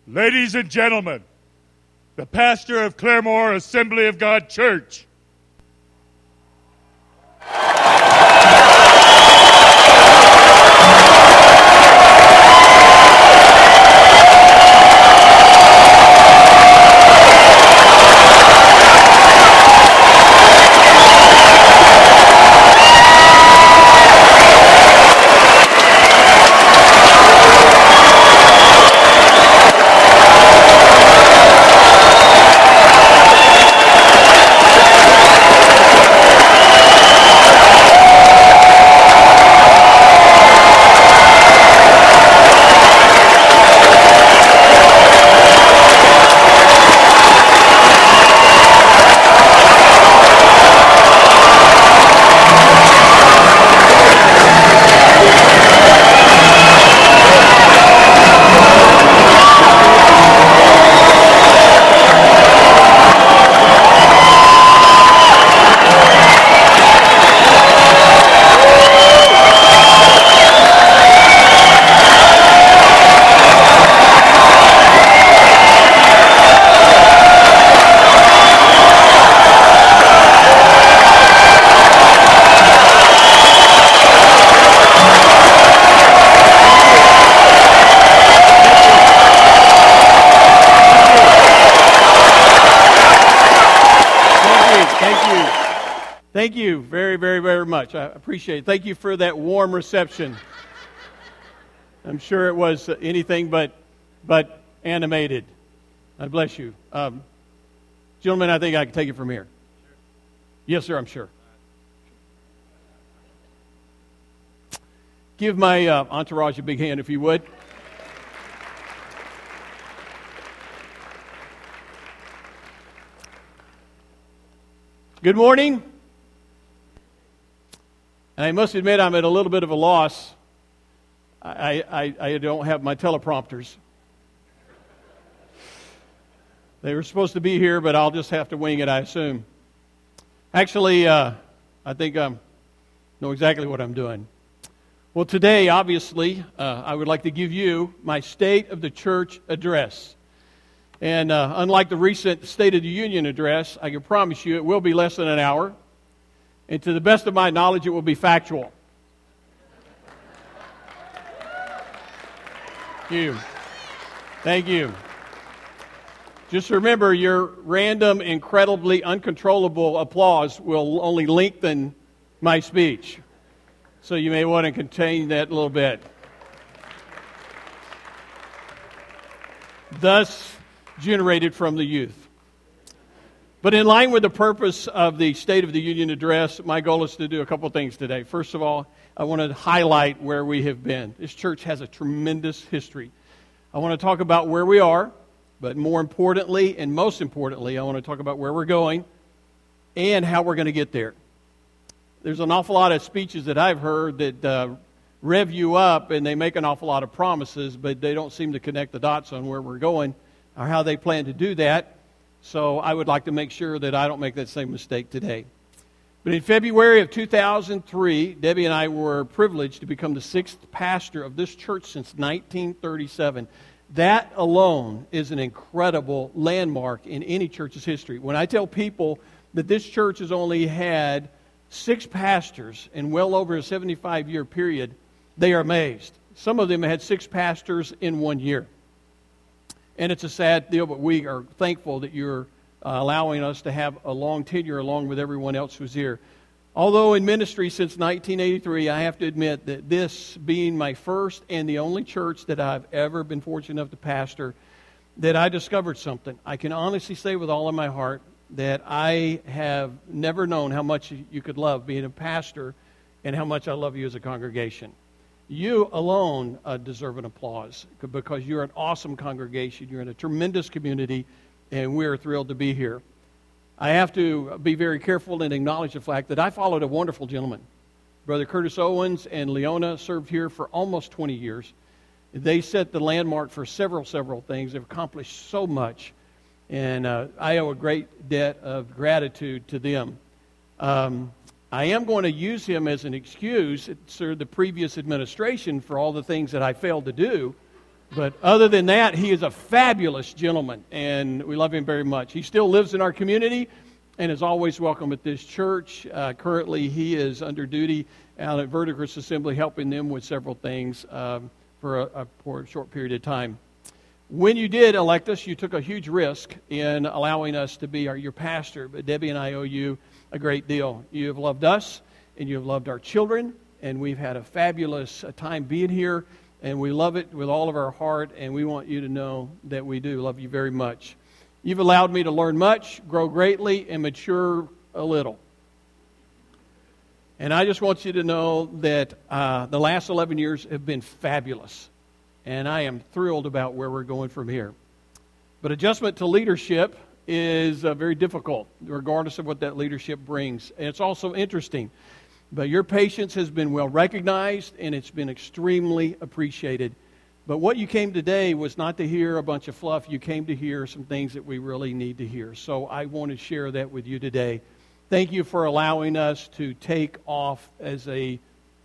Ladies and gentlemen, the pastor of Claremore Assembly of God Church. Thank you very, very, very much. I appreciate it. Thank you for that warm reception. I'm sure it was anything but animated. God bless you. Gentlemen, I think I can take it from here. Yes, sir, I'm sure. Give my entourage a big hand, if you would. Good morning. I must admit I'm at a little bit of a loss. I don't have my teleprompters. They were supposed to be here, but I'll just have to wing it, I assume. Actually, I think I know exactly what I'm doing. Well, today, obviously, I would like to give you my State of the Church address. And unlike the recent State of the Union address, I can promise you it will be less than an hour. And to the best of my knowledge, it will be factual. Thank you. Thank you. Just remember, your random, incredibly uncontrollable applause will only lengthen my speech. So you may want to contain that a little bit. Thus generated from the youth. But in line with the purpose of the State of the Union address, my goal is to do a couple things today. First of all, I want to highlight where we have been. This church has a tremendous history. I want to talk about where we are, but more importantly, and most importantly, I want to talk about where we're going and how we're going to get there. There's an awful lot of speeches that I've heard that rev you up, and they make an awful lot of promises, but they don't seem to connect the dots on where we're going or how they plan to do that. So I would like to make sure that I don't make that same mistake today. But in February of 2003, Debbie and I were privileged to become the sixth pastor of this church since 1937. That alone is an incredible landmark in any church's history. When I tell people that this church has only had 6 pastors in well over a 75-year period, they are amazed. Some of them had 6 pastors in 1 year. And it's a sad deal, but we are thankful that you're allowing us to have a long tenure along with everyone else who's here. Although in ministry since 1983, I have to admit that this being my first and the only church that I've ever been fortunate enough to pastor, that I discovered something. I can honestly say with all of my heart that I have never known how much you could love being a pastor and how much I love you as a congregation. You alone deserve an applause because you're an awesome congregation. You're in a tremendous community, and we're thrilled to be here. I have to be very careful and acknowledge the fact that I followed a wonderful gentleman. Brother Curtis Owens and Leona served here for almost 20 years. They set the landmark for several things. They've accomplished so much, and I owe a great debt of gratitude to them. I am going to use him as an excuse to the previous administration for all the things that I failed to do, But other than that, he is a fabulous gentleman, and we love him very much. He still lives in our community and is always welcome at this church. Currently, he is under duty out at Verdigris Assembly, helping them with several things for a short period of time. When you did elect us, you took a huge risk in allowing us to be your pastor, but Debbie and I owe you a great deal. You have loved us, and you have loved our children, and we've had a fabulous time being here. And we love it with all of our heart, and we want you to know that we do love you very much. You've allowed me to learn much, grow greatly, and mature a little. And I just want you to know that the last 11 years have been fabulous, and I am thrilled about where we're going from here. But adjustment to leadership is very difficult, regardless of what that leadership brings. And it's also interesting. But your patience has been well recognized, and it's been extremely appreciated. But what you came today was not to hear a bunch of fluff. You came to hear some things that we really need to hear. So I want to share that with you today. Thank you for allowing us to take off as a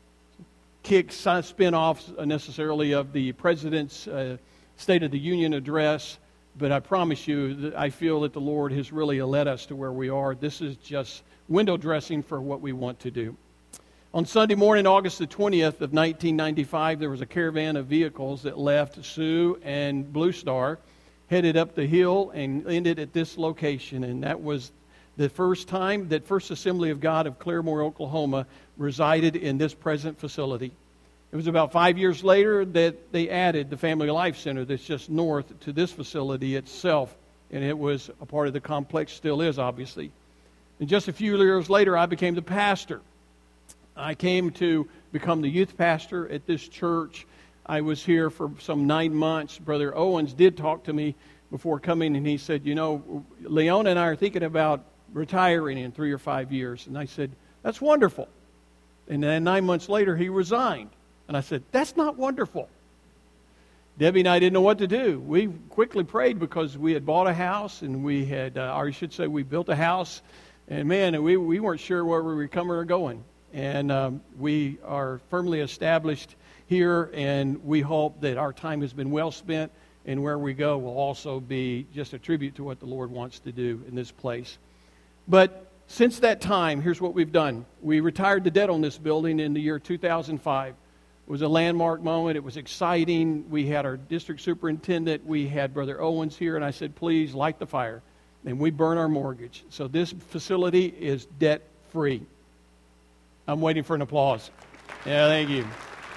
spin-off necessarily of the President's State of the Union address. But I promise you that I feel that the Lord has really led us to where we are. This is just window dressing for what we want to do. On Sunday morning, August the 20th of 1995, there was a caravan of vehicles that left Sioux and Blue Star, headed up the hill, and ended at this location. And that was the first time that First Assembly of God of Claremore, Oklahoma, resided in this present facility. It was about 5 years later that they added the Family Life Center that's just north to this facility itself. And it was a part of the complex, still is, obviously. And just a few years later, I became the pastor. I came to become the youth pastor at this church. I was here for some 9 months. Brother Owens did talk to me before coming, and he said, you know, Leona and I are thinking about retiring in 3 or 5 years. And I said, that's wonderful. And then 9 months later, he resigned. And I said, that's not wonderful. Debbie and I didn't know what to do. We quickly prayed because we had bought a house, and we had, or I should say, we built a house. And man, we weren't sure where we were coming or going. And we are firmly established here, and we hope that our time has been well spent, and where we go will also be just a tribute to what the Lord wants to do in this place. But since that time, here's what we've done. We retired the debt on this building in the year 2005. It was a landmark moment. It was exciting. We had our district superintendent. We had Brother Owens here, and I said, please light the fire. And we burn our mortgage. So this facility is debt-free. I'm waiting for an applause. Yeah, thank you.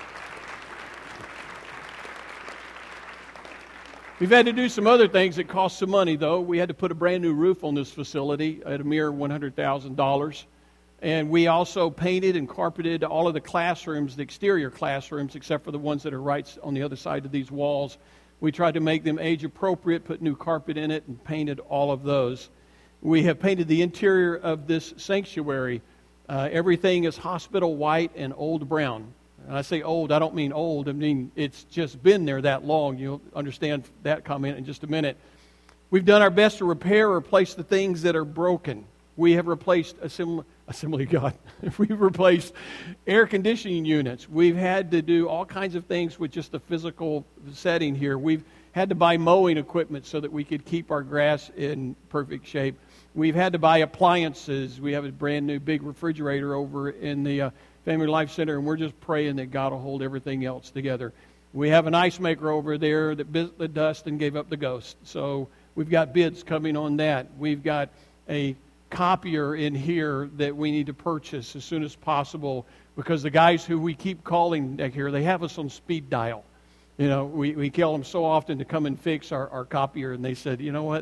We've had to do some other things that cost some money, though. We had to put a brand new roof on this facility at a mere $100,000. And we also painted and carpeted all of the classrooms, the exterior classrooms, except for the ones that are right on the other side of these walls. We tried to make them age appropriate, put new carpet in it, and painted all of those. We have painted the interior of this sanctuary. Everything is hospital white and old brown. And I say old, I don't mean old. I mean, it's just been there that long. You'll understand that comment in just a minute. We've done our best to repair or replace the things that are broken. We have replaced Assembly of God. We've replaced air conditioning units. We've had to do all kinds of things with just the physical setting here. We've had to buy mowing equipment so that we could keep our grass in perfect shape. We've had to buy appliances. We have a brand new big refrigerator over in the Family Life Center, and we're just praying that God will hold everything else together. We have an ice maker over there that bit the dust and gave up the ghost. So we've got bids coming on that. We've got a copier in here that we need to purchase as soon as possible because the guys who we keep calling back here, they have us on speed dial. You know, we call them so often to come and fix our copier, and they said, you know what,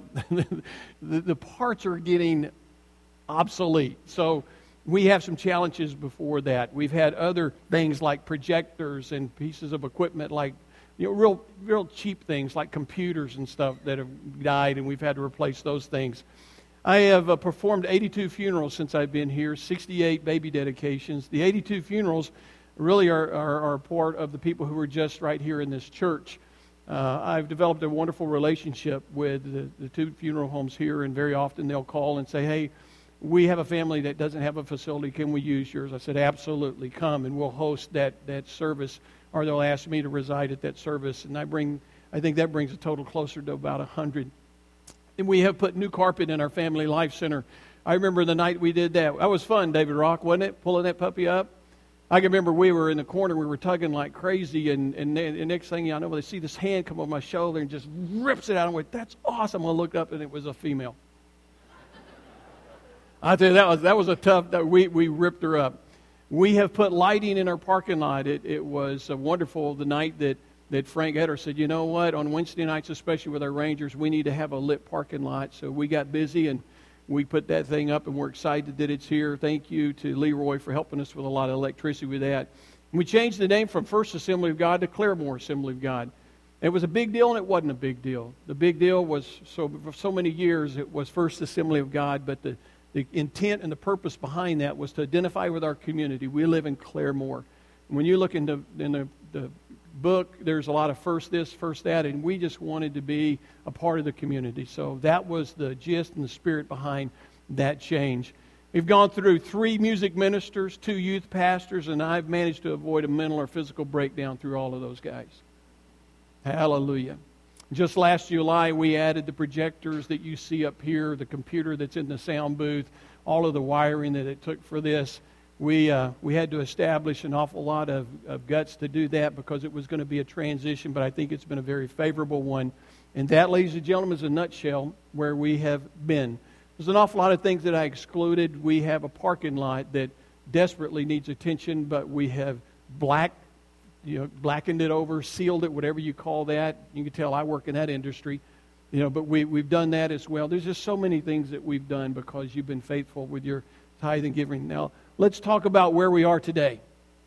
the parts are getting obsolete. So we have some challenges before that. We've had other things like projectors and pieces of equipment like, you know, real cheap things like computers and stuff that have died, and we've had to replace those things. I have performed 82 funerals since I've been here, 68 baby dedications. The 82 funerals really are part of the people who are just right here in this church. I've developed a wonderful relationship with the two funeral homes here, and very often they'll call and say, hey, we have a family that doesn't have a facility. Can we use yours? I said, absolutely, come, and we'll host that service, or they'll ask me to reside at that service. And I bring I think that brings the total closer to about 100. And we have put new carpet in our Family Life Center. I remember the night we did that. That was fun, David Rock, wasn't it? Pulling that puppy up. I can remember we were in the corner, we were tugging like crazy, and the next thing I know, they see this hand come over my shoulder and just rips it out. I went, that's awesome. I looked up, and it was a female. I tell you, that was a tough, we ripped her up. We have put lighting in our parking lot. It was wonderful the night that Frank Etter said, you know what, on Wednesday nights, especially with our Rangers, we need to have a lit parking lot. So we got busy, and we put that thing up, and we're excited that it's here. Thank you to Leroy for helping us with a lot of electricity with that. And we changed the name from First Assembly of God to Claremore Assembly of God. It was a big deal, and it wasn't a big deal. The big deal was, for so many years, it was First Assembly of God, but the intent and the purpose behind that was to identify with our community. We live in Claremore. And when you look in the book, there's a lot of first this, first that, and we just wanted to be a part of the community. So that was the gist and the spirit behind that change. We've gone through 3 music ministers, 2 youth pastors, and I've managed to avoid a mental or physical breakdown through all of those guys. Hallelujah. Just last July, we added the projectors that you see up here, the computer that's in the sound booth, all of the wiring that it took for this. We had to establish an awful lot of guts to do that because it was going to be a transition, but I think it's been a very favorable one. And that, ladies and gentlemen, is a nutshell where we have been. There's an awful lot of things that I excluded. We have a parking lot that desperately needs attention, but we have blackened it over, sealed it, whatever you call that. You can tell I work in that industry. But we've done that as well. There's just so many things that we've done because you've been faithful with your tithe and giving. Now, let's talk about where we are today.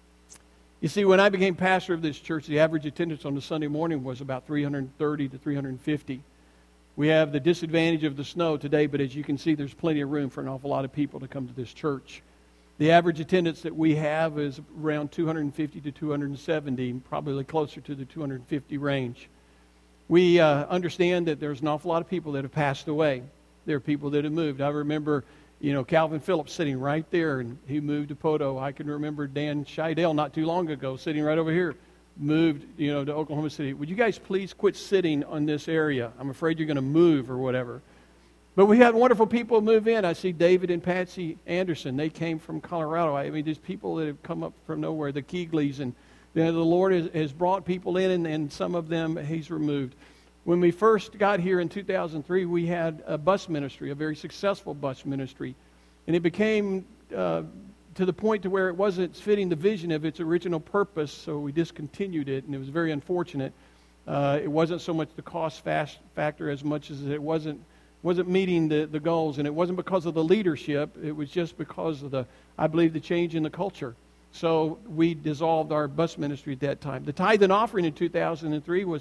You see, when I became pastor of this church, the average attendance on a Sunday morning was about 330 to 350. We have the disadvantage of the snow today, but as you can see, there's plenty of room for an awful lot of people to come to this church. The average attendance that we have is around 250 to 270, probably closer to the 250 range. We understand that there's an awful lot of people that have passed away. There are people that have moved. I remember, Calvin Phillips sitting right there, and he moved to Poto. I can remember Dan Scheidel not too long ago sitting right over here, moved, to Oklahoma City. Would you guys please quit sitting on this area? I'm afraid you're going to move or whatever. But we had wonderful people move in. I see David and Patsy Anderson. They came from Colorado. I mean, there's people that have come up from nowhere, the Keegleys, and the Lord has brought people in, and some of them He's removed. When we first got here in 2003, we had a bus ministry, a very successful bus ministry. And it became to the point to where it wasn't fitting the vision of its original purpose, so we discontinued it, and it was very unfortunate. It wasn't so much the cost factor as much as it wasn't meeting the goals, and it wasn't because of the leadership. It was just because of I believe, the change in the culture. So we dissolved our bus ministry at that time. The tithe and offering in 2003 was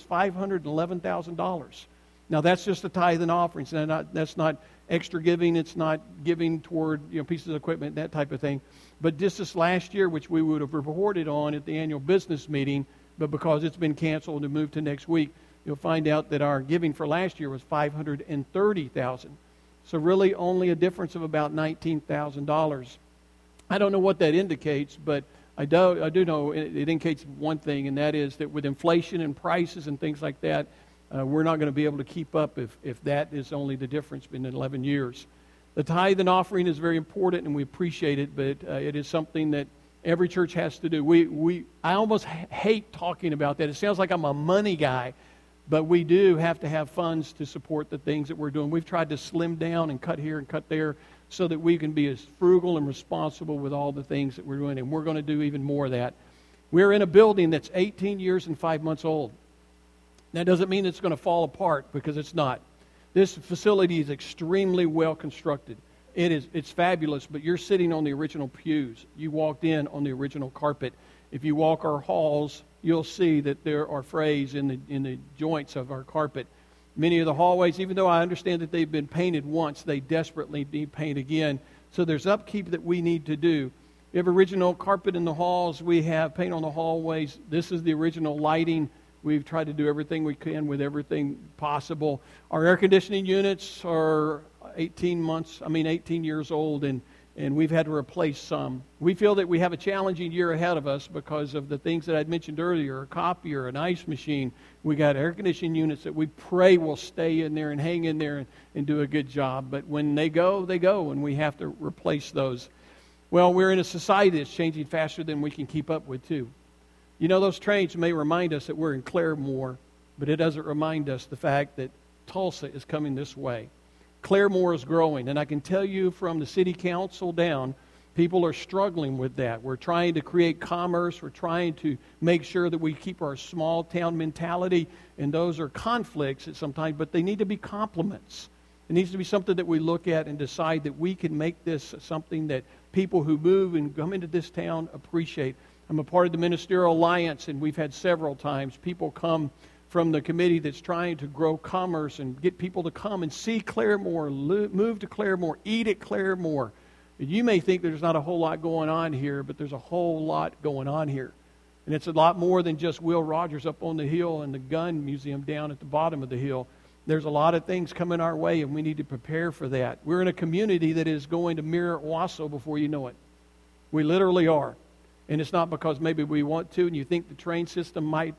$511,000. Now that's just the tithe and offerings. That's not extra giving. It's not giving toward pieces of equipment, that type of thing. But just this last year, which we would have reported on at the annual business meeting, but because it's been canceled and moved to next week, you'll find out that our giving for last year was $530,000. So really only a difference of about $19,000. I don't know what that indicates, but I do know it indicates one thing, and that is that with inflation and prices and things like that, we're not going to be able to keep up if that is only the difference in 11 years. The tithe and offering is very important, and we appreciate it, but it is something that every church has to do. I almost hate talking about that. It sounds like I'm a money guy, but we do have to have funds to support the things that we're doing. We've tried to slim down and cut here and cut there so that we can be as frugal and responsible with all the things that we're doing, and we're going to do even more of that. We're in a building that's 18 years and 5 months old. That doesn't mean it's going to fall apart, because it's not. This facility is extremely well constructed. It's fabulous, but you're sitting on the original pews. You walked in on the original carpet. If you walk our halls, you'll see that there are frays in the joints of our carpet. Many of the hallways, even though I understand that they've been painted once, they desperately need paint again. So there's upkeep that we need to do. We have original carpet in the halls. We have paint on the hallways. This is the original lighting. We've tried to do everything we can with everything possible. Our air conditioning units are 18 years old, and and we've had to replace some. We feel that we have a challenging year ahead of us because of the things that I'd mentioned earlier, a copier, an ice machine. We got air conditioning units that we pray will stay in there and hang in there and do a good job. But when they go, and we have to replace those. Well, we're in a society that's changing faster than we can keep up with, too. You know, those trains may remind us that we're in Claremore, but it doesn't remind us the fact that Tulsa is coming this way. Claremore is growing, and I can tell you from the city council down, people are struggling with that. We're trying to create commerce. We're trying to make sure that we keep our small town mentality, and those are conflicts at sometimes, but they need to be complements. It needs to be something that we look at and decide that we can make this something that people who move and come into this town appreciate. I'm a part of the Ministerial Alliance, and we've had several times people come from the committee that's trying to grow commerce and get people to come and see Claremore, move to Claremore, eat at Claremore. And you may think there's not a whole lot going on here, but there's a whole lot going on here. And it's a lot more than just Will Rogers up on the hill and the gun museum down at the bottom of the hill. There's a lot of things coming our way, and we need to prepare for that. We're in a community that is going to mirror Owasso before you know it. We literally are. And it's not because maybe we want to, and you think the train system might,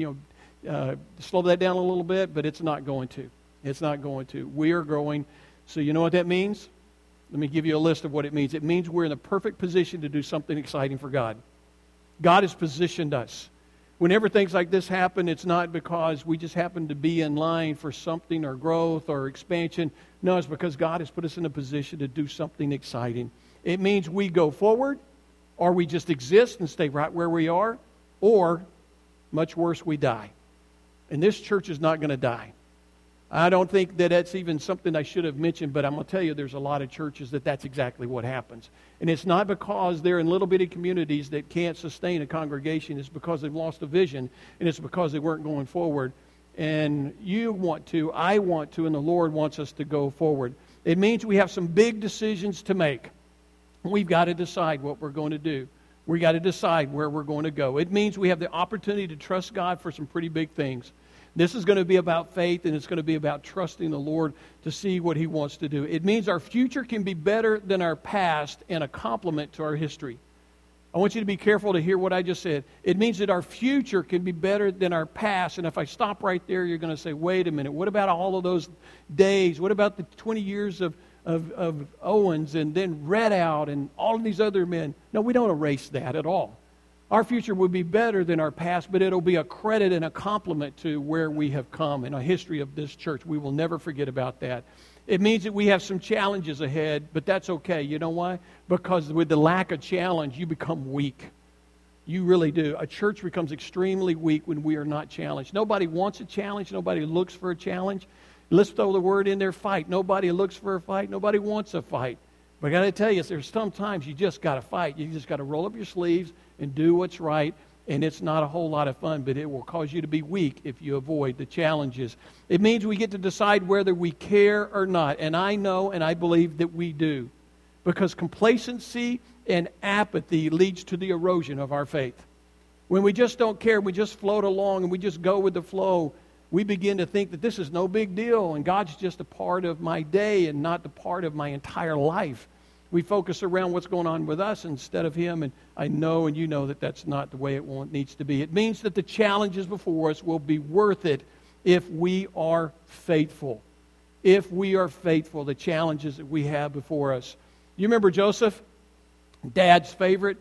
slow that down a little bit, but it's not going to. It's not going to. We are growing. So you know what that means? Let me give you a list of what it means. It means we're in the perfect position to do something exciting for God. God has positioned us. Whenever things like this happen, it's not because we just happen to be in line for something or growth or expansion. No, it's because God has put us in a position to do something exciting. It means we go forward, or we just exist and stay right where we are, or, much worse, we die. And this church is not going to die. I don't think that that's even something I should have mentioned, but I'm going to tell you there's a lot of churches that's exactly what happens. And it's not because they're in little bitty communities that can't sustain a congregation. It's because they've lost a vision, and it's because they weren't going forward. And you want to, I want to, and the Lord wants us to go forward. It means we have some big decisions to make. We've got to decide what we're going to do. We've got to decide where we're going to go. It means we have the opportunity to trust God for some pretty big things. This is going to be about faith, and it's going to be about trusting the Lord to see what He wants to do. It means our future can be better than our past and a complement to our history. I want you to be careful to hear what I just said. It means that our future can be better than our past. And if I stop right there, you're going to say, wait a minute, what about all of those days? What about the 20 years of Owens and then Redout and all of these other men? No, we don't erase that at all. Our future will be better than our past, but it'll be a credit and a compliment to where we have come in a history of this church. We will never forget about that. It means that we have some challenges ahead, but that's okay. You know why? Because with the lack of challenge, you become weak. You really do. A church becomes extremely weak when we are not challenged. Nobody wants a challenge. Nobody looks for a challenge. Let's throw the word in there, fight. Nobody looks for a fight. Nobody wants a fight. But I got to tell you, there's sometimes you just got to fight. You just got to roll up your sleeves and do what's right. And it's not a whole lot of fun, but it will cause you to be weak if you avoid the challenges. It means we get to decide whether we care or not. And I know and I believe that we do. Because complacency and apathy leads to the erosion of our faith. When we just don't care, we just float along and we just go with the flow, we begin to think that this is no big deal and God's just a part of my day and not the part of my entire life. We focus around what's going on with us instead of Him, and I know and you know that that's not the way it needs to be. It means that the challenges before us will be worth it if we are faithful. If we are faithful, the challenges that we have before us. You remember Joseph? Dad's favorite,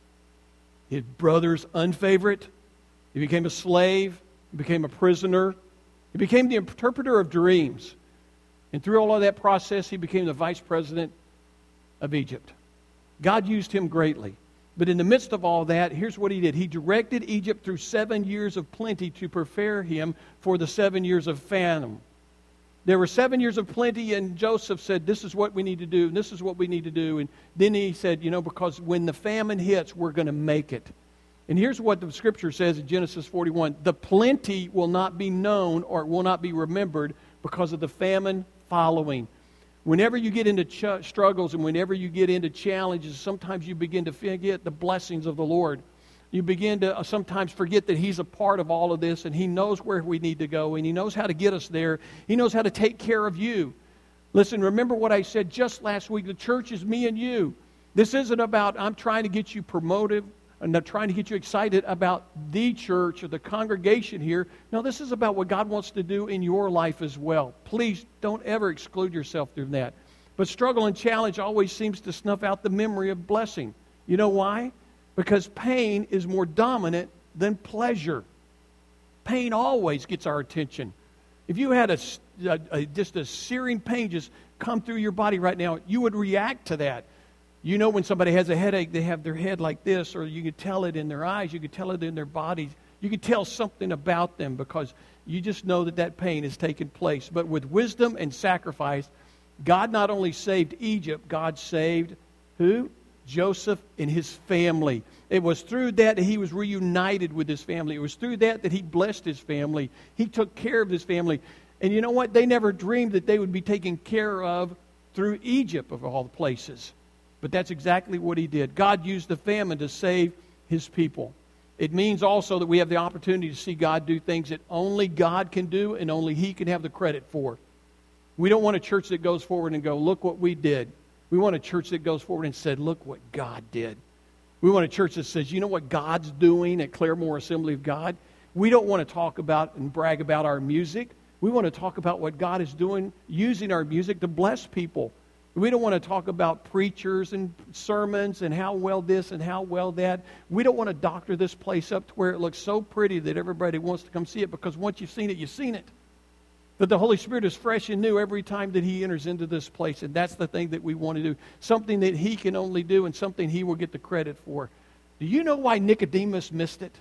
his brother's unfavorite. He became a slave, he became a prisoner, he became the interpreter of dreams. And through all of that process, he became the vice president of Egypt. God used him greatly. But in the midst of all that, here's what He did. He directed Egypt through 7 years of plenty to prepare him for the 7 years of famine. There were 7 years of plenty, and Joseph said, this is what we need to do, and this is what we need to do. And then he said, because when the famine hits, we're going to make it. And here's what the Scripture says in Genesis 41. The plenty will not be known or will not be remembered because of the famine following. Whenever you get into struggles and whenever you get into challenges, sometimes you begin to forget the blessings of the Lord. You begin to sometimes forget that He's a part of all of this and He knows where we need to go and He knows how to get us there. He knows how to take care of you. Listen, remember what I said just last week. The church is me and you. This isn't about, I'm trying to get you promoted, and not trying to get you excited about the church or the congregation here. No, this is about what God wants to do in your life as well. Please don't ever exclude yourself from that. But struggle and challenge always seems to snuff out the memory of blessing. You know why? Because pain is more dominant than pleasure. Pain always gets our attention. If you had just a searing pain just come through your body right now, you would react to that. You know when somebody has a headache, they have their head like this, or you can tell it in their eyes, you can tell it in their bodies. You can tell something about them because you just know that pain has taken place. But with wisdom and sacrifice, God not only saved Egypt, God saved who? Joseph and his family. It was through that he was reunited with his family. It was through that he blessed his family. He took care of his family. And you know what? They never dreamed that they would be taken care of through Egypt, of all the places. But that's exactly what he did. God used the famine to save his people. It means also that we have the opportunity to see God do things that only God can do and only he can have the credit for. We don't want a church that goes forward and go, look what we did. We want a church that goes forward and said, look what God did. We want a church that says, you know what God's doing at Claremore Assembly of God? We don't want to talk about and brag about our music. We want to talk about what God is doing, using our music to bless people. We don't want to talk about preachers and sermons and how well this and how well that. We don't want to doctor this place up to where it looks so pretty that everybody wants to come see it, because once you've seen it, you've seen it. That the Holy Spirit is fresh and new every time that he enters into this place. And that's the thing that we want to do. Something that he can only do and something he will get the credit for. Do you know why Nicodemus missed it?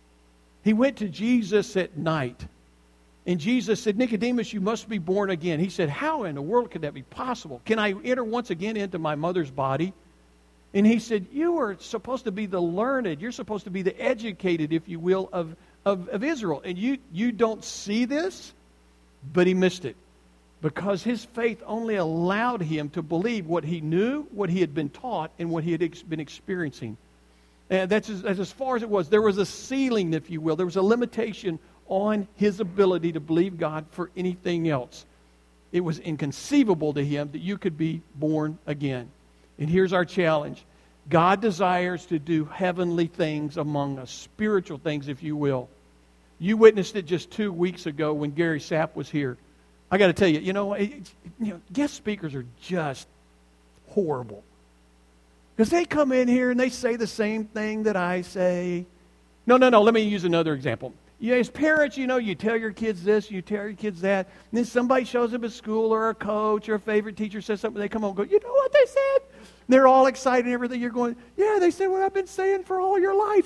He went to Jesus at night. And Jesus said, Nicodemus, you must be born again. He said, how in the world could that be possible? Can I enter once again into my mother's body? And he said, you are supposed to be the learned. You're supposed to be the educated, if you will, of Israel. And you don't see this? But he missed it. Because his faith only allowed him to believe what he knew, what he had been taught, and what he had been experiencing. And that's as far as it was. There was a ceiling, if you will. There was a limitation on his ability to believe God for anything else. It was inconceivable to him that you could be born again. And here's our challenge. God desires to do heavenly things among us, spiritual things, if you will. You witnessed it just 2 weeks ago when Gary Sapp was here. I got to tell you, guest speakers are just horrible. Because they come in here and they say the same thing that I say. No, let me use another example. As parents, you tell your kids this, you tell your kids that, and then somebody shows up at school or a coach or a favorite teacher says something, they come home and go, you know what they said? And they're all excited and everything. You're going, yeah, they said what I've been saying for all your life.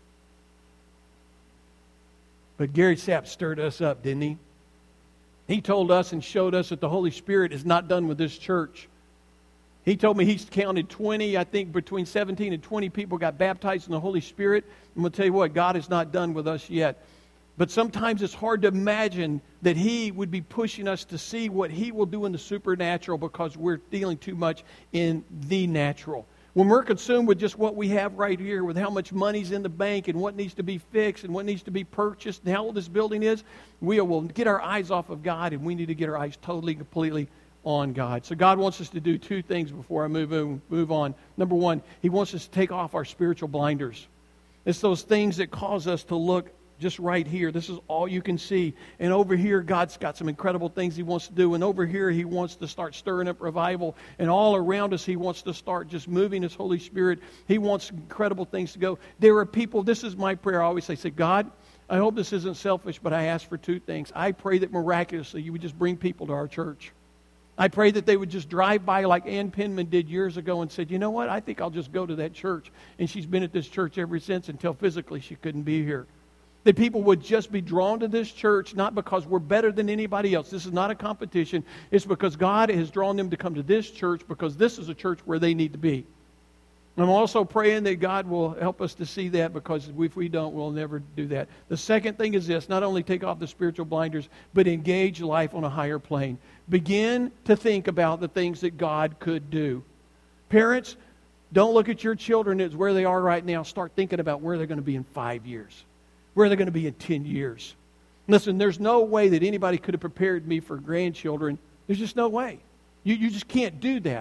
But Gary Sapp stirred us up, didn't he? He told us and showed us that the Holy Spirit is not done with this church. He told me he's counted 20, I think between 17 and 20 people got baptized in the Holy Spirit. I'm going to tell you what, God is not done with us yet. But sometimes it's hard to imagine that He would be pushing us to see what He will do in the supernatural because we're dealing too much in the natural. When we're consumed with just what we have right here, with how much money's in the bank and what needs to be fixed and what needs to be purchased and how old this building is, we will get our eyes off of God, and we need to get our eyes totally, completely on God. So God wants us to do two things before I move on. Number one, He wants us to take off our spiritual blinders. It's those things that cause us to look just right here. This is all you can see. And over here, God's got some incredible things He wants to do. And over here, He wants to start stirring up revival. And all around us, He wants to start just moving His Holy Spirit. He wants incredible things to go. There are people, this is my prayer. I always say, God, I hope this isn't selfish, but I ask for two things. I pray that miraculously You would just bring people to our church. I pray that they would just drive by like Ann Penman did years ago and said, you know what, I think I'll just go to that church. And she's been at this church ever since until physically she couldn't be here. That people would just be drawn to this church, not because we're better than anybody else. This is not a competition. It's because God has drawn them to come to this church because this is a church where they need to be. I'm also praying that God will help us to see that, because if we don't, we'll never do that. The second thing is this: not only take off the spiritual blinders, but engage life on a higher plane. Begin to think about the things that God could do. Parents, don't look at your children as where they are right now. Start thinking about where they're going to be in 5 years, where they're going to be in 10 years. Listen, there's no way that anybody could have prepared me for grandchildren. There's just no way. You just can't do that.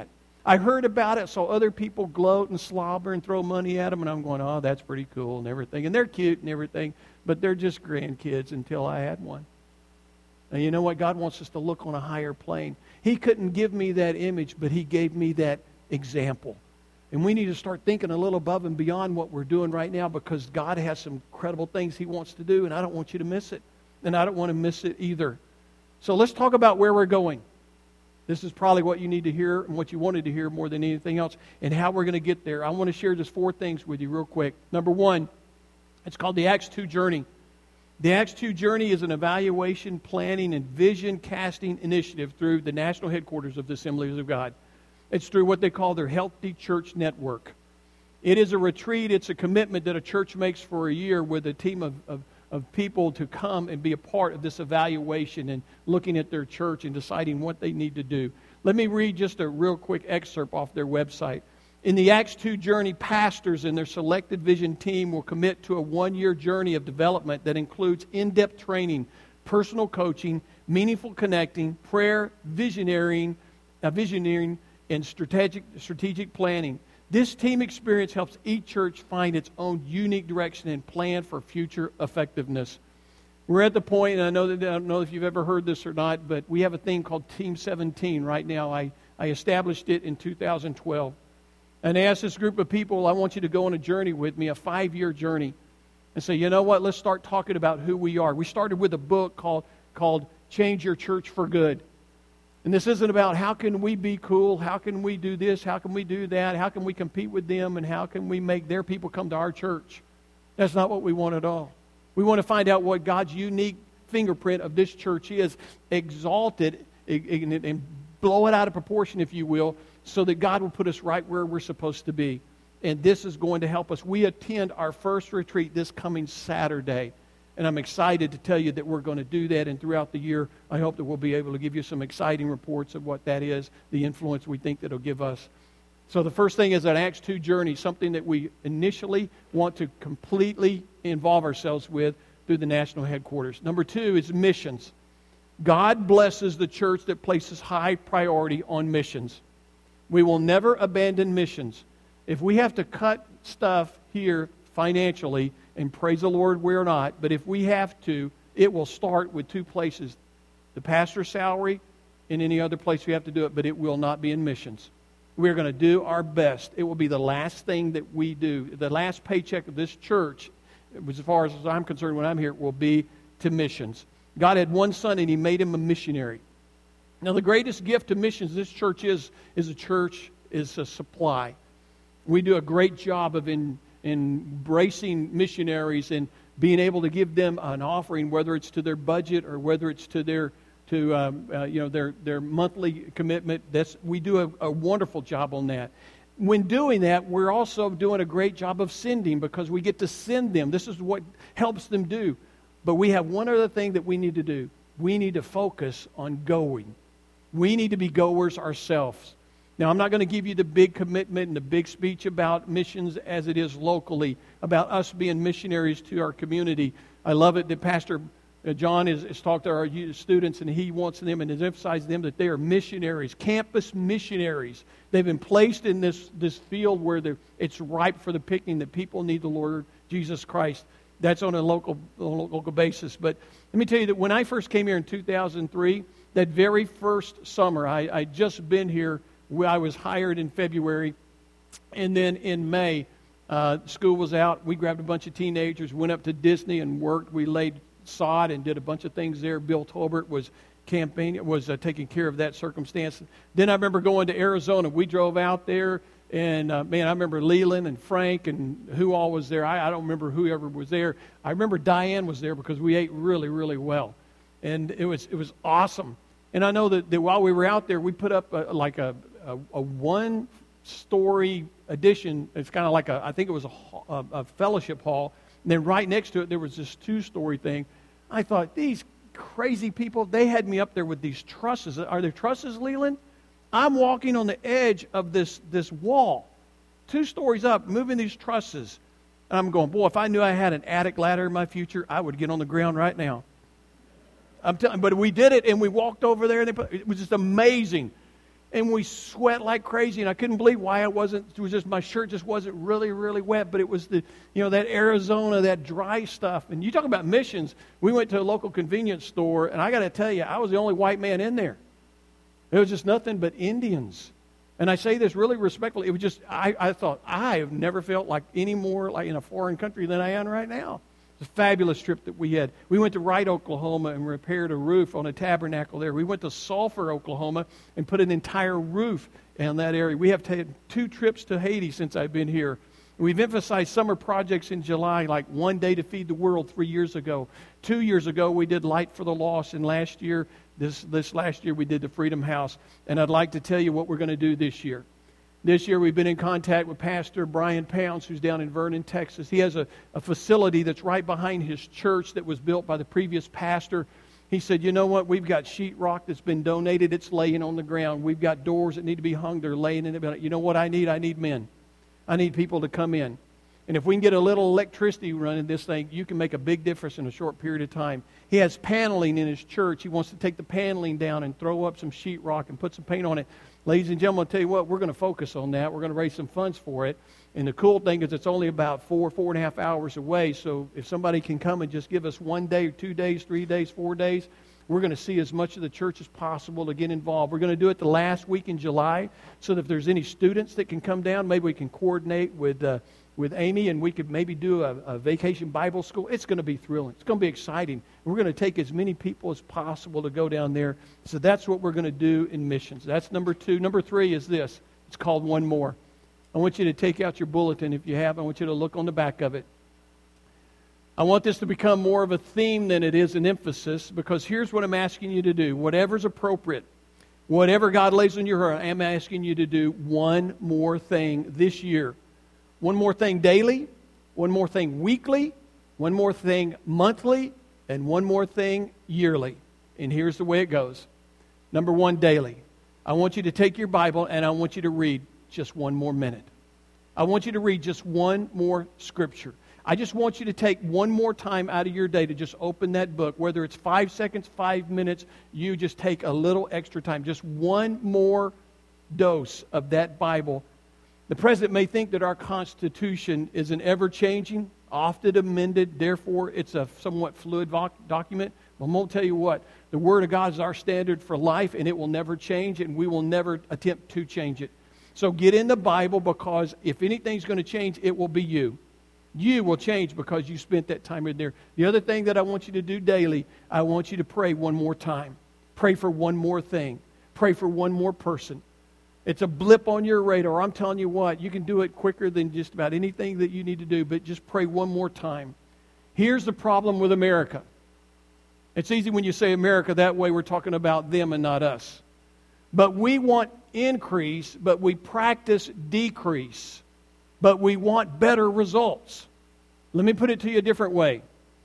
I heard about it, saw other people gloat and slobber and throw money at them, and I'm going, oh, that's pretty cool and everything. And they're cute and everything, but they're just grandkids until I had one. And you know what? God wants us to look on a higher plane. He couldn't give me that image, but He gave me that example. And we need to start thinking a little above and beyond what we're doing right now, because God has some incredible things He wants to do, and I don't want you to miss it. And I don't want to miss it either. So let's talk about where we're going. This is probably what you need to hear and what you wanted to hear more than anything else, and how we're going to get there. I want to share just 4 things with you real quick. Number 1, it's called the Acts 2 Journey. The Acts 2 Journey is an evaluation, planning, and vision casting initiative through the national headquarters of the Assemblies of God. It's through what they call their Healthy Church Network. It is a retreat. It's a commitment that a church makes for a year with a team of people to come and be a part of this evaluation and looking at their church and deciding what they need to do. Let me read just a real quick excerpt off their website. In the Acts 2 Journey, pastors and their selected vision team will commit to a 1-year journey of development that includes in-depth training, personal coaching, meaningful connecting, prayer, visioneering, and strategic planning. This team experience helps each church find its own unique direction and plan for future effectiveness. We're at the point, and I don't know if you've ever heard this or not, but we have a thing called Team 17 right now. I established it in 2012. And I asked this group of people, I want you to go on a journey with me, a 5-year journey, and say, you know what, let's start talking about who we are. We started with a book called Change Your Church for Good. And this isn't about how can we be cool, how can we do this, how can we do that, how can we compete with them, and how can we make their people come to our church. That's not what we want at all. We want to find out what God's unique fingerprint of this church is, exalt it and blow it out of proportion, if you will, so that God will put us right where we're supposed to be. And this is going to help us. We attend our first retreat this coming Saturday. And I'm excited to tell you that we're going to do that. And throughout the year, I hope that we'll be able to give you some exciting reports of what that is, the influence we think that it'll give us. So the first thing is an Acts 2 journey, something that we initially want to completely involve ourselves with through the national headquarters. Number 2 is missions. God blesses the church that places high priority on missions. We will never abandon missions. If we have to cut stuff here financially, and praise the Lord, we're not. But if we have to, it will start with 2 places. The pastor's salary and any other place we have to do it, but it will not be in missions. We're going to do our best. It will be the last thing that we do. The last paycheck of this church, as far as I'm concerned when I'm here, will be to missions. God had one son and He made him a missionary. Now the greatest gift to missions this church is a supply. We do a great job of embracing missionaries and being able to give them an offering, whether it's to their budget or whether it's to their monthly commitment. We do a wonderful job on that. When doing that, we're also doing a great job of sending, because we get to send them. This is what helps them do. But we have one other thing that we need to do. We need to focus on going. We need to be goers ourselves. Now, I'm not going to give you the big commitment and the big speech about missions as it is locally, about us being missionaries to our community. I love it that Pastor John has talked to our students, and he wants them and has emphasized them that they are missionaries, campus missionaries. They've been placed in this field where it's ripe for the picking, that people need the Lord Jesus Christ. That's on a local basis. But let me tell you that when I first came here in 2003, that very first summer, I'd just been here. I was hired in February, and then in May, school was out. We grabbed a bunch of teenagers, went up to Disney and worked. We laid sod and did a bunch of things there. Bill Tolbert was taking care of that circumstance. Then I remember going to Arizona. We drove out there, and I remember Leland and Frank and who all was there. I don't remember whoever was there. I remember Diane was there because we ate really, really well, and it was awesome. And I know that while we were out there, we put up a 1-story addition. It's kind of like I think it was a fellowship hall. And then right next to it, there was this 2-story thing. I thought, these crazy people, they had me up there with these trusses. Are there trusses, Leland? I'm walking on the edge of this wall, 2 stories up, moving these trusses. And I'm going, boy, if I knew I had an attic ladder in my future, I would get on the ground right now. I'm telling you, but we did it, and we walked over there, and it was just amazing. And we sweat like crazy, and I couldn't believe why it was just my shirt just wasn't really, really wet, but it was that Arizona, that dry stuff. And you talk about missions, we went to a local convenience store, and I got to tell you, I was the only white man in there. It was just nothing but Indians. And I say this really respectfully. It was just, I thought, I have never felt like any more like in a foreign country than I am right now. It's a fabulous trip that we had. We went to Wright, Oklahoma, and repaired a roof on a tabernacle there. We went to Sulphur, Oklahoma, and put an entire roof in that area. We have taken 2 trips to Haiti since I've been here. We've emphasized summer projects in July, like One Day to Feed the World 3 years ago. 2 years ago, we did Light for the Lost, and last year, this last year, we did the Freedom House. And I'd like to tell you what we're going to do this year. This year we've been in contact with Pastor Brian Pounds, who's down in Vernon, Texas. He has a facility that's right behind his church that was built by the previous pastor. He said, you know what, we've got sheetrock that's been donated. It's laying on the ground. We've got doors that need to be hung. They're laying in it. You know what I need? I need men. I need people to come in. And if we can get a little electricity running this thing, you can make a big difference in a short period of time. He has paneling in his church. He wants to take the paneling down and throw up some sheetrock and put some paint on it. Ladies and gentlemen, I'll tell you what, we're going to focus on that. We're going to raise some funds for it. And the cool thing is it's only about 4.5 hours away. So if somebody can come and just give us 1 day, 2 days, 3 days, 4 days, we're going to see as much of the church as possible to get involved. We're going to do it the last week in July so that if there's any students that can come down, maybe we can coordinate with Amy, and we could maybe do a vacation Bible school. It's going to be thrilling. It's going to be exciting. We're going to take as many people as possible to go down there. So that's what we're going to do in missions. That's number 2. Number 3 is this. It's called One More. I want you to take out your bulletin if you have. I want you to look on the back of it. I want this to become more of a theme than it is an emphasis, because here's what I'm asking you to do. Whatever's appropriate, whatever God lays on your heart, I'm asking you to do one more thing this year. One more thing daily, one more thing weekly, one more thing monthly, and one more thing yearly. And here's the way it goes. Number 1, daily. I want you to take your Bible and I want you to read just 1 more minute. I want you to read just 1 more scripture. I just want you to take 1 more time out of your day to just open that book. Whether it's 5 seconds, 5 minutes, you just take a little extra time. Just 1 more dose of that Bible. The president may think that our Constitution is an ever-changing, often amended, therefore it's a somewhat fluid document. But I'm going to tell you what, the Word of God is our standard for life, and it will never change, and we will never attempt to change it. So get in the Bible, because if anything's going to change, it will be you. You will change because you spent that time in there. The other thing that I want you to do daily, I want you to pray 1 more time. Pray for 1 more thing. Pray for 1 more person. It's a blip on your radar. I'm telling you what, you can do it quicker than just about anything that you need to do, but just pray 1 more time. Here's the problem with America. It's easy when you say America, that way we're talking about them and not us. But we want increase, but we practice decrease. But we want better results. Let me put it to you a different way.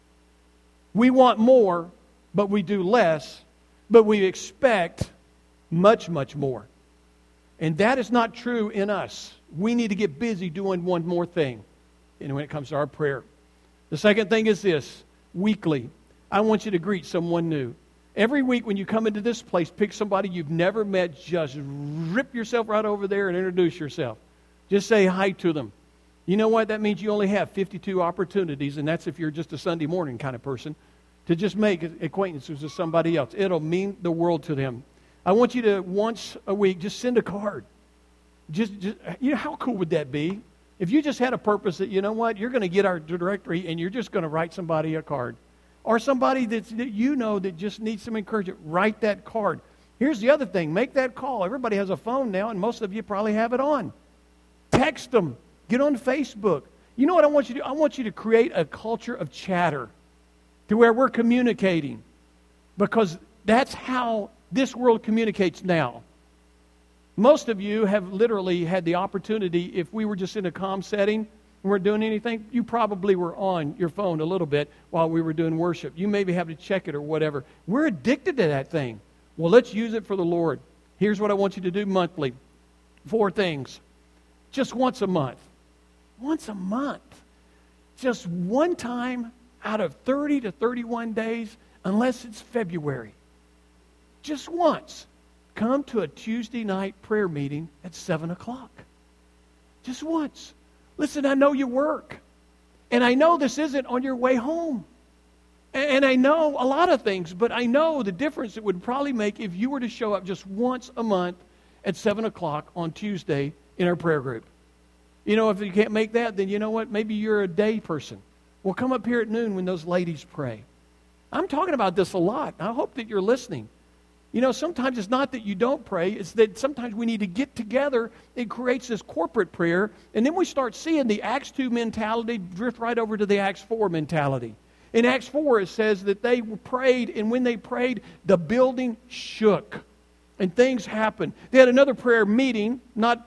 We want more, but we do less, but we expect much, much more. And that is not true in us. We need to get busy doing 1 more thing. And when it comes to our prayer. The second thing is this. Weekly. I want you to greet someone new. Every week when you come into this place, pick somebody you've never met. Just rip yourself right over there and introduce yourself. Just say hi to them. You know what? That means you only have 52 opportunities, and that's if you're just a Sunday morning kind of person, to just make acquaintances with somebody else. It'll mean the world to them. I want you to, once a week, just send a card. Just how cool would that be? If you just had a purpose that, you know what, you're going to get our directory and you're just going to write somebody a card. Or somebody that you know that just needs some encouragement, write that card. Here's the other thing. Make that call. Everybody has a phone now, and most of you probably have it on. Text them. Get on Facebook. You know what I want you to do? I want you to create a culture of chatter to where we're communicating, because that's how this world communicates now. Most of you have literally had the opportunity, if we were just in a calm setting and weren't doing anything, you probably were on your phone a little bit while we were doing worship. You maybe have to check it or whatever. We're addicted to that thing. Well, let's use it for the Lord. Here's what I want you to do monthly. 4 things. Just once a month. Once a month. Just 1 time out of 30 to 31 days, unless it's February. Just once. come to a Tuesday night prayer meeting at 7 o'clock. Just once. Listen, I know you work. And I know this isn't on your way home. And I know a lot of things, but I know the difference it would probably make if you were to show up just once a month at 7 o'clock on Tuesday in our prayer group. You know, if you can't make that, then you know what? Maybe you're a day person. Well, come up here at noon when those ladies pray. I'm talking about this a lot. I hope that you're listening. You know, sometimes it's not that you don't pray. It's that sometimes we need to get together. It creates this corporate prayer. And then we start seeing the Acts 2 mentality drift right over to the Acts 4 mentality. In Acts 4, it says that they prayed, and when they prayed, the building shook. And things happened. They had another prayer meeting, not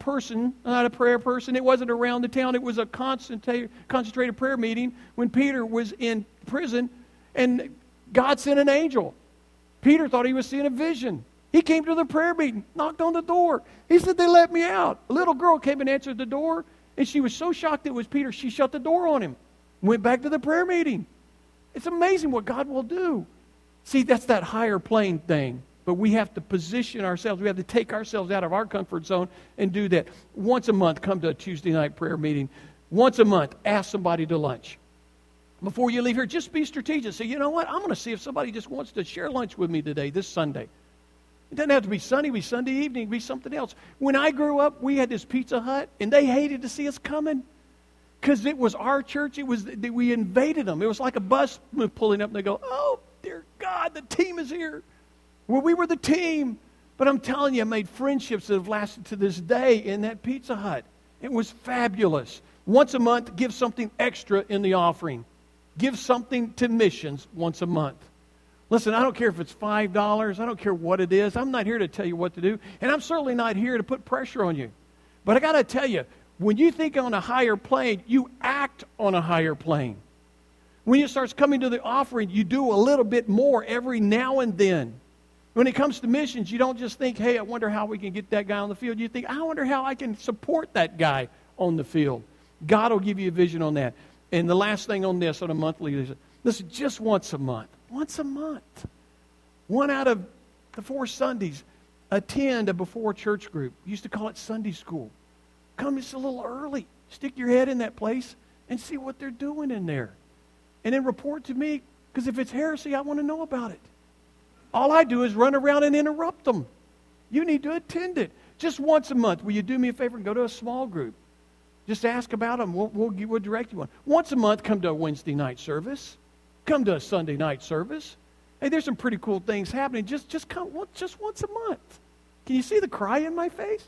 a prayer person. It wasn't around the town. It was a concentrated prayer meeting when Peter was in prison, and God sent an angel. Peter thought he was seeing a vision. He came to the prayer meeting, knocked on the door. He said, they let me out. A little girl came and answered the door, and she was so shocked it was Peter, she shut the door on him. Went back to the prayer meeting. It's amazing what God will do. See, that's that higher plane thing. But we have to position ourselves. We have to take ourselves out of our comfort zone and do that. Once a month, come to a Tuesday night prayer meeting. Once a month, ask somebody to lunch. Before you leave here, just be strategic. Say, you know what? I'm going to see if somebody just wants to share lunch with me today, this Sunday. It doesn't have to be Sunday. It can be Sunday evening. It can be something else. When I grew up, we had this Pizza Hut, and they hated to see us coming. Because it was our church. We invaded them. It was like a bus pulling up, and they go, oh, dear God, the team is here. Well, we were the team. But I'm telling you, I made friendships that have lasted to this day in that Pizza Hut. It was fabulous. Once a month, give something extra in the offering. Give something to missions once a month. Listen, I don't care if it's $5. I don't care what it is. I'm not here to tell you what to do. And I'm certainly not here to put pressure on you. But I got to tell you, when you think on a higher plane, you act on a higher plane. When it starts coming to the offering, you do a little bit more every now and then. When it comes to missions, you don't just think, hey, I wonder how we can get that guy on the field. You think, I wonder how I can support that guy on the field. God will give you a vision on that. And the last thing on this, on a monthly, listen, just once a month. Once a month. One out of the 4 Sundays, attend a before church group. We used to call it Sunday school. Come just a little early. Stick your head in that place and see what they're doing in there. And then report to me, because if it's heresy, I want to know about it. All I do is run around and interrupt them. You need to attend it. Just once a month, will you do me a favor and go to a small group? Just ask about them. We'll direct you one. Once a month, come to a Wednesday night service. Come to a Sunday night service. Hey, there's some pretty cool things happening. Just come just once a month. Can you see the cry in my face?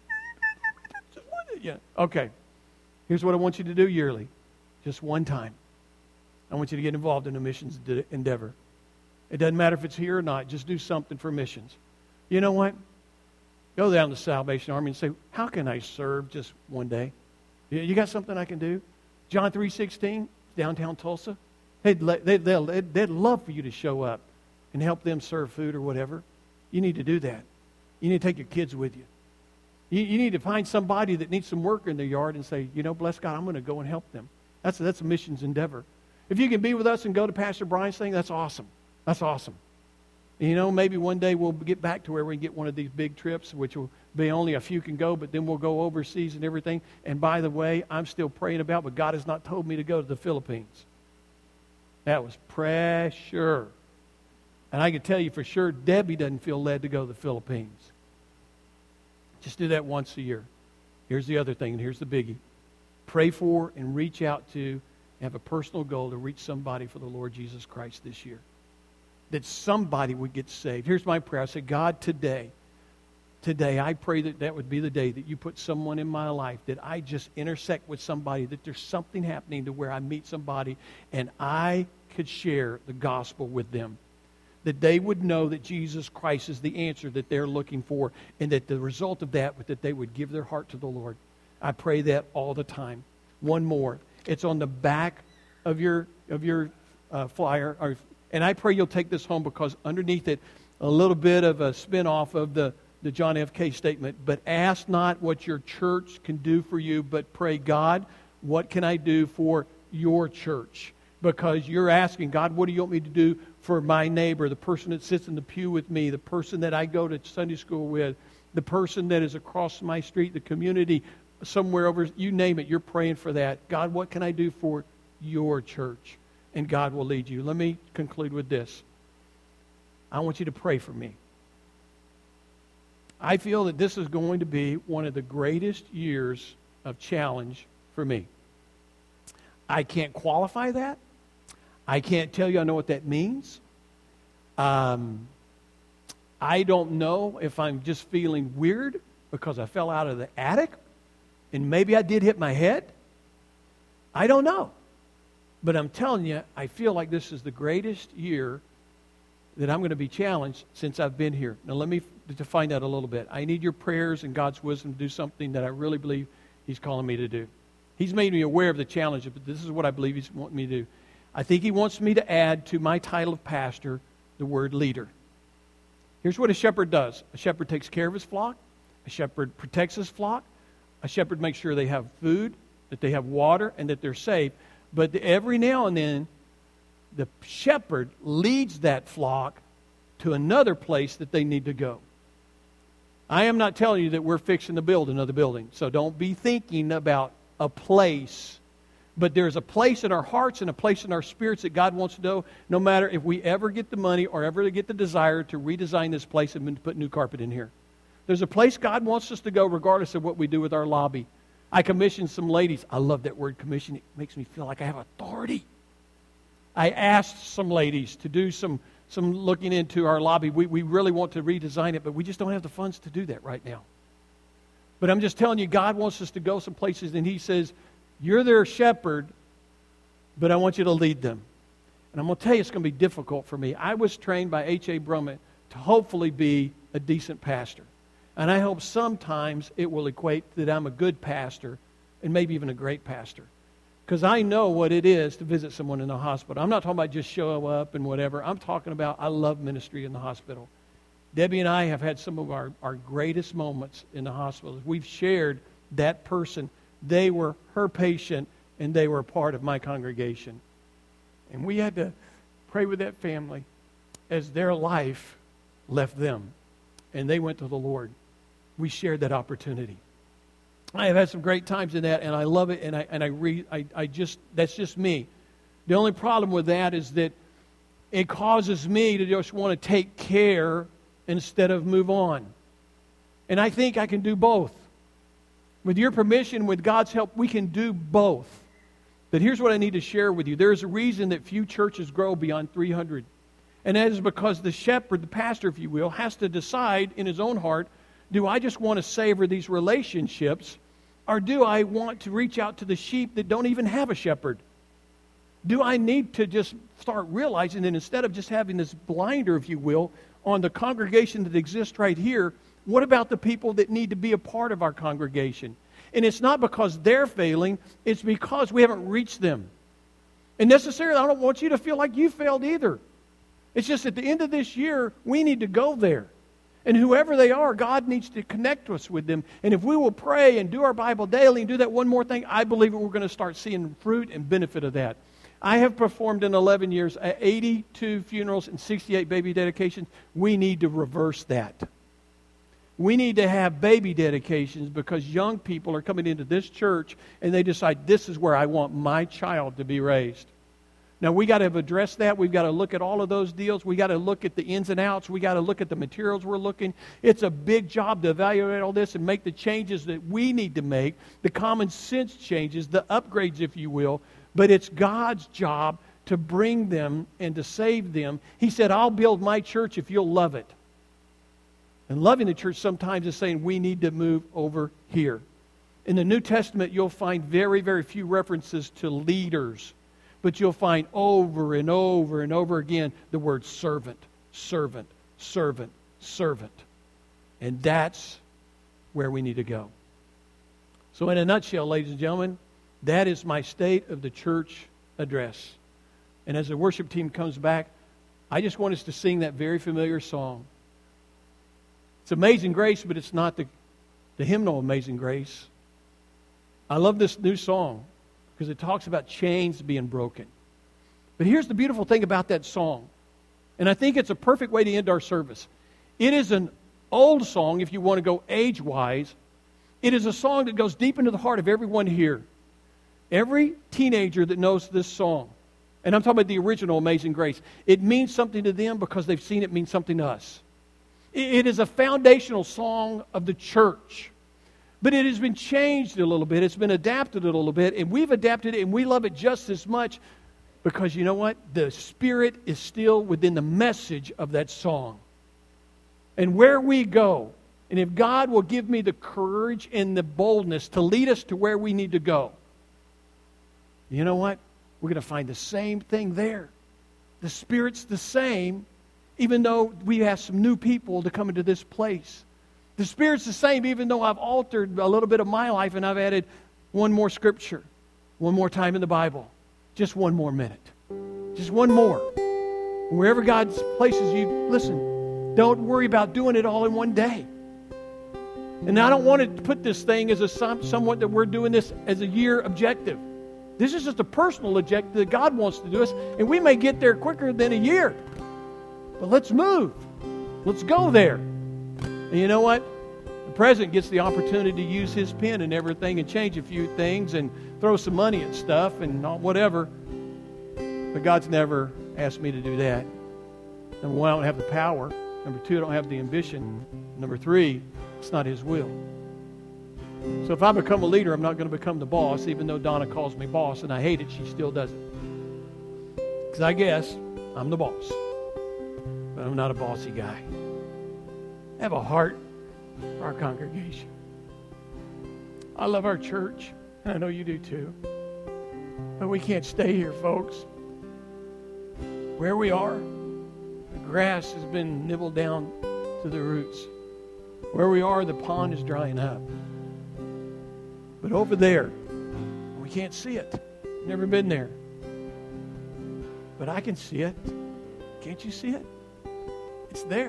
Yeah. Okay. Here's what I want you to do yearly. Just one time. I want you to get involved in a missions endeavor. It doesn't matter if it's here or not. Just do something for missions. You know what? Go down to the Salvation Army and say, how can I serve just one day? You got something I can do? John 3:16, downtown Tulsa. They'd love for you to show up and help them serve food or whatever. You need to do that. You need to take your kids with you. You need to find somebody that needs some work in their yard and say, you know, bless God, I'm going to go and help them. That's a missions endeavor. If you can be with us and go to Pastor Brian's thing, that's awesome. That's awesome. You know, maybe one day we'll get back to where we can get one of these big trips, which will be only a few can go, but then we'll go overseas and everything. And by the way, I'm still praying about, but God has not told me to go to the Philippines. That was pressure. And I can tell you for sure, Debbie doesn't feel led to go to the Philippines. Just do that once a year. Here's the other thing, and here's the biggie. Pray for and reach out to, have a personal goal to reach somebody for the Lord Jesus Christ this year. That somebody would get saved. Here's my prayer. I say, God, today, I pray that would be the day that you put someone in my life, that I just intersect with somebody, that there's something happening to where I meet somebody and I could share the gospel with them. That they would know that Jesus Christ is the answer that they're looking for, and that the result of that was that they would give their heart to the Lord. I pray that all the time. One more. It's on the back of your flyer, and I pray you'll take this home, because underneath it, a little bit of a spin-off of the John F. K. statement. But ask not what your church can do for you, but pray, God, what can I do for your church? Because you're asking, God, what do you want me to do for my neighbor, the person that sits in the pew with me, the person that I go to Sunday school with, the person that is across my street, the community, somewhere over, you name it, you're praying for that. God, what can I do for your church? And God will lead you. Let me conclude with this. I want you to pray for me. I feel that this is going to be one of the greatest years of challenge for me. I can't qualify that. I can't tell you I know what that means. I don't know if I'm just feeling weird because I fell out of the attic and maybe I did hit my head. I don't know. But I'm telling you, I feel like this is the greatest year that I'm going to be challenged since I've been here. Now let me define that a little bit. I need your prayers and God's wisdom to do something that I really believe He's calling me to do. He's made me aware of the challenges, but this is what I believe He's wanting me to do. I think He wants me to add to my title of pastor the word leader. Here's what a shepherd does. A shepherd takes care of his flock. A shepherd protects his flock. A shepherd makes sure they have food, that they have water, and that they're safe. But every now and then, the shepherd leads that flock to another place that they need to go. I am not telling you that we're fixing to build another building, so don't be thinking about a place. But there's a place in our hearts and a place in our spirits that God wants to know, no matter if we ever get the money or ever get the desire to redesign this place and put new carpet in here. There's a place God wants us to go regardless of what we do with our lobby. I commissioned some ladies. I love that word commission. It makes me feel like I have authority. I asked some ladies to do some looking into our lobby. We really want to redesign it, but we just don't have the funds to do that right now. But I'm just telling you, God wants us to go some places, and He says, you're their shepherd, but I want you to lead them. And I'm going to tell you, it's going to be difficult for me. I was trained by H.A. Brummett to hopefully be a decent pastor. And I hope sometimes it will equate that I'm a good pastor and maybe even a great pastor. Because I know what it is to visit someone in the hospital. I'm not talking about just show up and whatever. I'm talking about I love ministry in the hospital. Debbie and I have had some of our greatest moments in the hospital. We've shared that person. They were her patient, and they were a part of my congregation. And we had to pray with that family as their life left them, and they went to the Lord. We shared that opportunity. I have had some great times in that, and I love it, and that's just me. The only problem with that is that it causes me to just want to take care instead of move on. And I think I can do both. With your permission, with God's help, we can do both. But here's what I need to share with you. There's a reason that few churches grow beyond 300. And that is because the shepherd, the pastor, if you will, has to decide in his own heart, do I just want to savor these relationships, or do I want to reach out to the sheep that don't even have a shepherd? Do I need to just start realizing that instead of just having this blinder, if you will, on the congregation that exists right here, what about the people that need to be a part of our congregation? And it's not because they're failing, it's because we haven't reached them. And necessarily, I don't want you to feel like you failed either. It's just at the end of this year, we need to go there. And whoever they are, God needs to connect us with them. And if we will pray and do our Bible daily and do that one more thing, I believe that we're going to start seeing fruit and benefit of that. I have performed in 11 years 82 funerals and 68 baby dedications. We need to reverse that. We need to have baby dedications because young people are coming into this church and they decide this is where I want my child to be raised. Now, we got to address that. We've got to look at all of those deals. We got to look at the ins and outs. We got to look at the materials we're looking. It's a big job to evaluate all this and make the changes that we need to make, the common sense changes, the upgrades, if you will. But it's God's job to bring them and to save them. He said, I'll build my church if you'll love it. And loving the church sometimes is saying we need to move over here. In the New Testament, you'll find very, very few references to leaders. But you'll find over and over and over again the word servant, servant, servant, servant. And that's where we need to go. So in a nutshell, ladies and gentlemen, that is my State of the Church address. And as the worship team comes back, I just want us to sing that very familiar song. It's Amazing Grace, but it's not the hymnal Amazing Grace. I love this new song because it talks about chains being broken. But here's the beautiful thing about that song. And I think it's a perfect way to end our service. It is an old song, if you want to go age-wise. It is a song that goes deep into the heart of everyone here. Every teenager that knows this song, and I'm talking about the original Amazing Grace, it means something to them because they've seen it mean something to us. It is a foundational song of the church. But it has been changed a little bit. It's been adapted a little bit. And we've adapted it and we love it just as much because you know what? The Spirit is still within the message of that song. And where we go, and if God will give me the courage and the boldness to lead us to where we need to go, you know what? We're going to find the same thing there. The Spirit's the same, even though we have some new people to come into this place. The Spirit's the same, even though I've altered a little bit of my life and I've added one more scripture, one more time in the Bible, just one more minute, just one more. Wherever God places you, listen, don't worry about doing it all in one day. And I don't want to put this thing as a somewhat that we're doing this as a year objective. This is just a personal objective that God wants to do us, and we may get there quicker than a year. But let's move. Let's go there. And you know what? The president gets the opportunity to use his pen and everything and change a few things and throw some money at stuff and whatever. But God's never asked me to do that. Number one, I don't have the power. Number two, I don't have the ambition. Number three, it's not His will. So if I become a leader, I'm not going to become the boss, even though Donna calls me boss, and I hate it, she still does it. Because I guess I'm the boss. But I'm not a bossy guy. I have a heart for our congregation. I love our church, and I know you do too. But we can't stay here, folks. Where we are, the grass has been nibbled down to the roots. Where we are, the pond is drying up. But over there, we can't see it. Never been there. But I can see it. Can't you see it? It's there.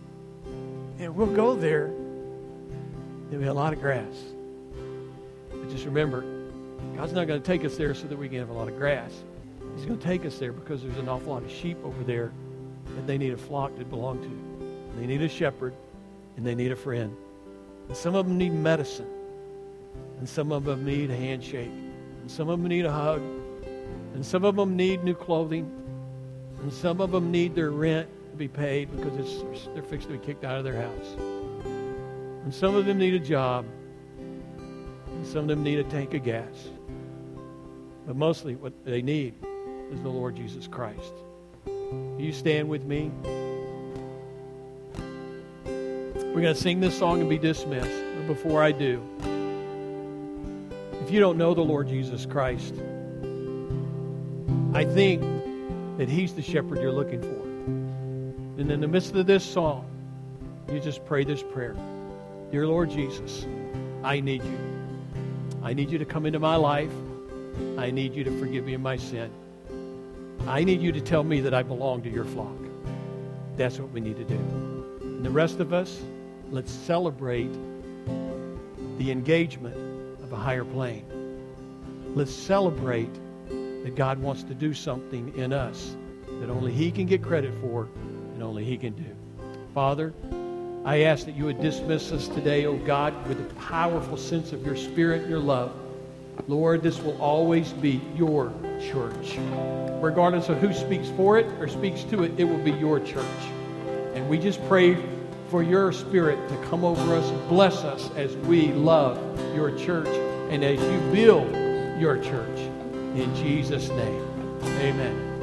And we'll go there. There'll be a lot of grass. But just remember, God's not going to take us there so that we can have a lot of grass. He's going to take us there because there's an awful lot of sheep over there that they need a flock to belong to. And they need a shepherd, and they need a friend. And some of them need medicine. And some of them need a handshake. And some of them need a hug. And some of them need new clothing. And some of them need their rent to be paid because they're fixed to be kicked out of their house. And some of them need a job. And some of them need a tank of gas. But mostly what they need is the Lord Jesus Christ. Will you stand with me? We're going to sing this song and be dismissed. But before I do, if you don't know the Lord Jesus Christ, I think that He's the shepherd you're looking for. And in the midst of this song, you just pray this prayer. Dear Lord Jesus, I need you. I need you to come into my life. I need you to forgive me of my sin. I need you to tell me that I belong to your flock. That's what we need to do. And the rest of us, let's celebrate the engagement of a higher plane. Let's celebrate that God wants to do something in us that only He can get credit for and only He can do. Father, I ask that you would dismiss us today, oh God, with a powerful sense of your Spirit and your love. Lord, this will always be your church. Regardless of who speaks for it or speaks to it, it will be your church. And we just pray for your Spirit to come over us and bless us as we love your church and as you build your church. In Jesus' name, amen.